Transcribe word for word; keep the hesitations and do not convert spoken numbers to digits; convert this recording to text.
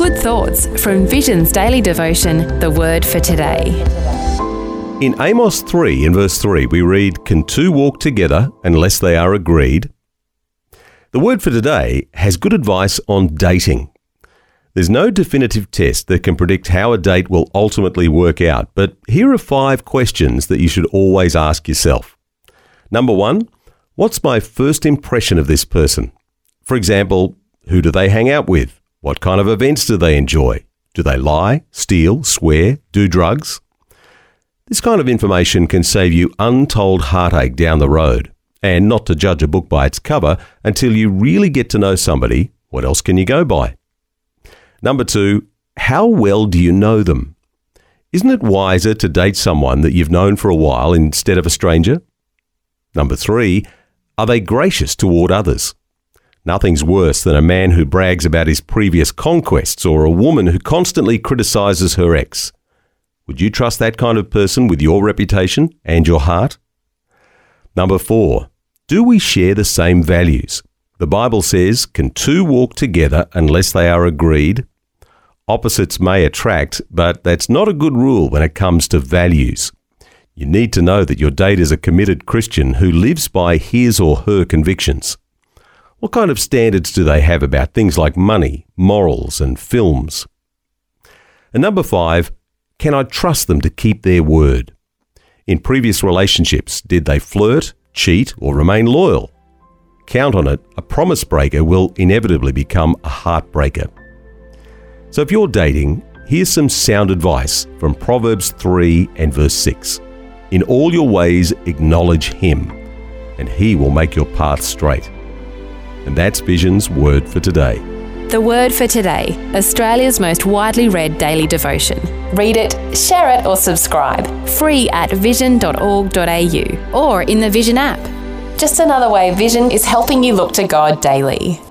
Good thoughts from Vision's daily devotion, The Word for Today. In Amos three, in verse three, we read, "Can two walk together unless they are agreed?" The Word for Today has good advice on dating. There's no definitive test that can predict how a date will ultimately work out, but here are five questions that you should always ask yourself. Number one, what's my first impression of this person? For example, who do they hang out with? What kind of events do they enjoy? Do they lie, steal, swear, do drugs? This kind of information can save you untold heartache down the road. And not to judge a book by its cover, until you really get to know somebody, what else can you go by? Number two, how well do you know them? Isn't it wiser to date someone that you've known for a while instead of a stranger? Number three, are they gracious toward others? Nothing's worse than a man who brags about his previous conquests or a woman who constantly criticizes her ex. Would you trust that kind of person with your reputation and your heart? Number four, do we share the same values? The Bible says, "Can two walk together unless they are agreed?" Opposites may attract, but that's not a good rule when it comes to values. You need to know that your date is a committed Christian who lives by his or her convictions. What kind of standards do they have about things like money, morals, and films? And number five, can I trust them to keep their word? In previous relationships, did they flirt, cheat, or remain loyal? Count on it, a promise breaker will inevitably become a heartbreaker. So if you're dating, here's some sound advice from Proverbs three and verse six. "In all your ways acknowledge him, and he will make your path straight." And that's Vision's Word for Today. The Word for Today, Australia's most widely read daily devotion. Read it, share it or subscribe. Free at vision dot org dot a u or in the Vision app. Just another way Vision is helping you look to God daily.